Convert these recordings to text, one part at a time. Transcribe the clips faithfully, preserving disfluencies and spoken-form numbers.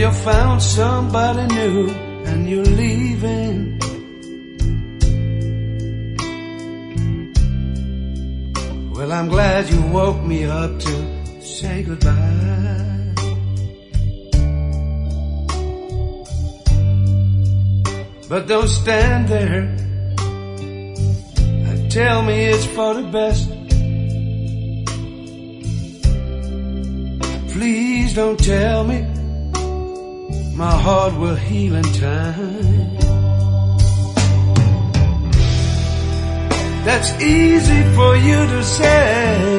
you found somebody new and you're leaving. Well, I'm glad you woke me up to say goodbye. But don't stand there and tell me it's for the best. Please don't tell me my heart will heal in time. That's easy for you to say.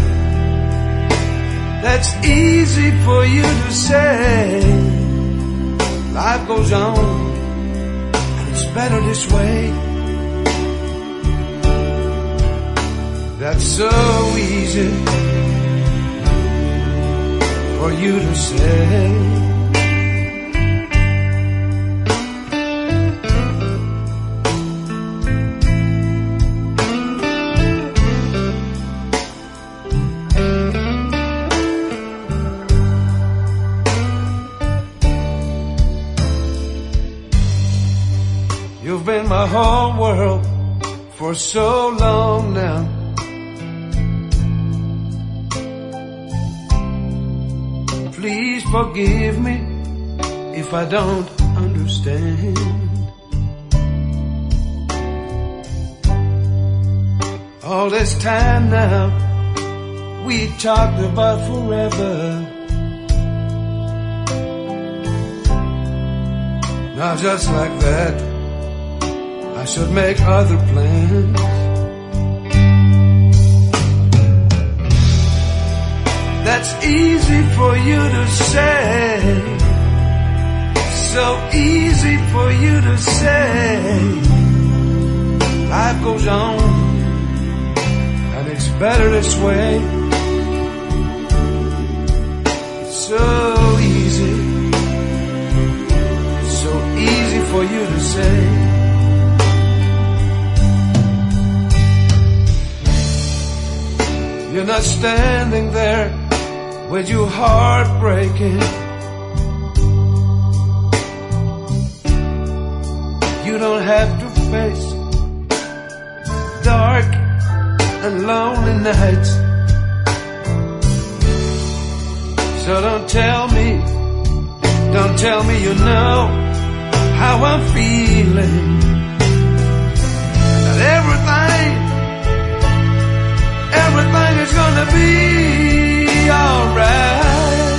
That's easy for you to say. Life goes on, and it's better this way. That's so easy for you to say. You've been my whole world for so long now. Please forgive me if I don't understand. All this time now, we talked about forever. Now just like that, I should make other plans. That's easy for you to say. So easy for you to say. Life goes on, and it's better this way. So easy, so easy for you to say. You're not standing there with your heart breaking. You don't have to face dark and lonely nights. So don't tell me, don't tell me you know how I'm feeling. That everything Everything is gonna be alright.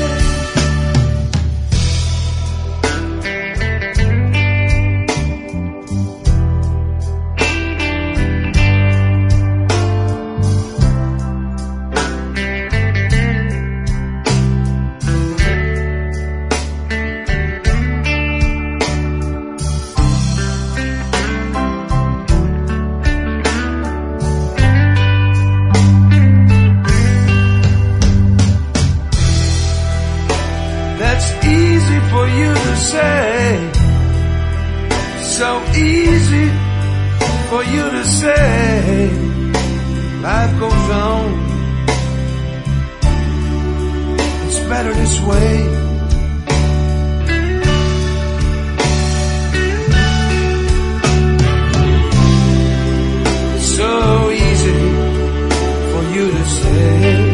That's easy for you to say. So easy for you to say. Life goes on, it's better this way. So easy for you to say.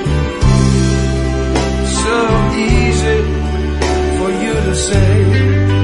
So easy for you to say.